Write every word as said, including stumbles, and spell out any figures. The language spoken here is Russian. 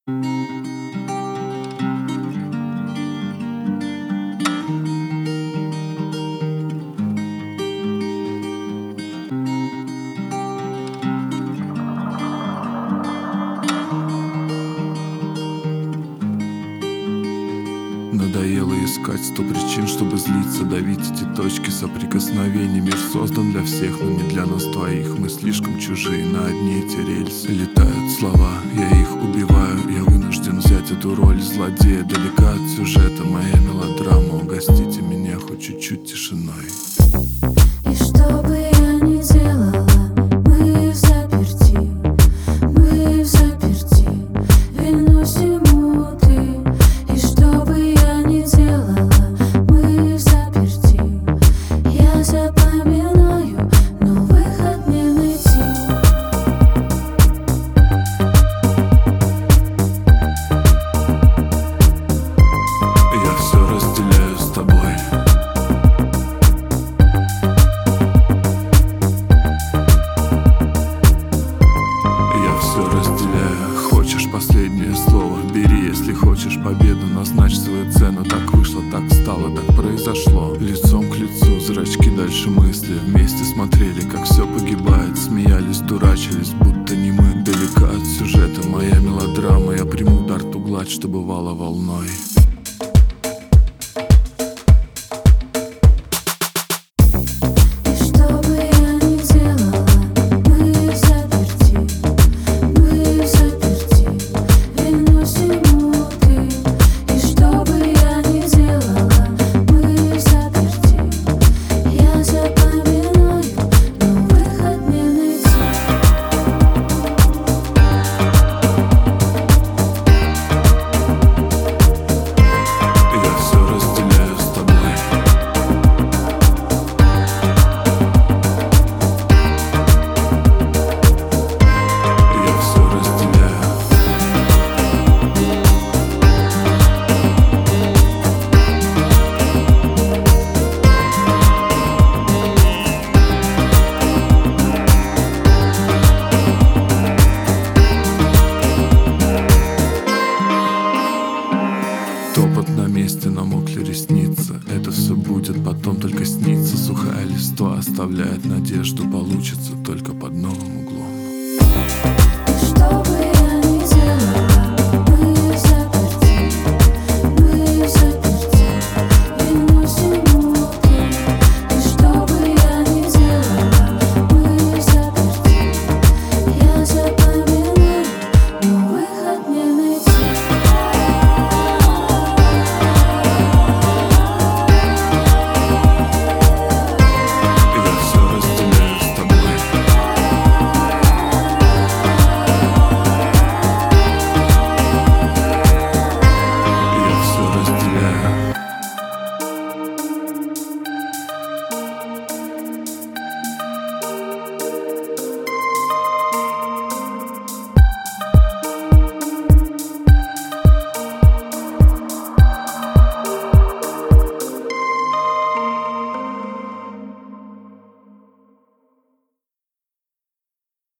Надоело искать сто причин, чтобы злиться, давить эти точки соприкосновений. Мир создан для всех, но не для нас двоих. Мы слишком чужие на одни эти рельсы. Летают слова, я их убиваю. Я вынужден взять эту роль злодея. Далека от сюжета моя мелодрама. Угостите меня хоть чуть-чуть тишиной. И что бы я ни делала, мы в заперти, мы в заперти, выносим муты. И что бы я ни делала, мы в заперти, я запоминаю, но выход не найти. Я все разделяю с тобой. Хочешь последнее слово? Бери, если хочешь победу, назначь свою цену. Так вышло, так стало, так произошло. Лицом к лицу, зрачки дальше мысли. Вместе смотрели, как все погибает. Смеялись, дурачились, будто не мы. Далека от сюжета моя мелодрама. Я приму удар ту гладь, что бывало волной. Топот на месте, намокли ресницы. Это все будет потом только сниться. Сухая листва оставляет надежду, получится.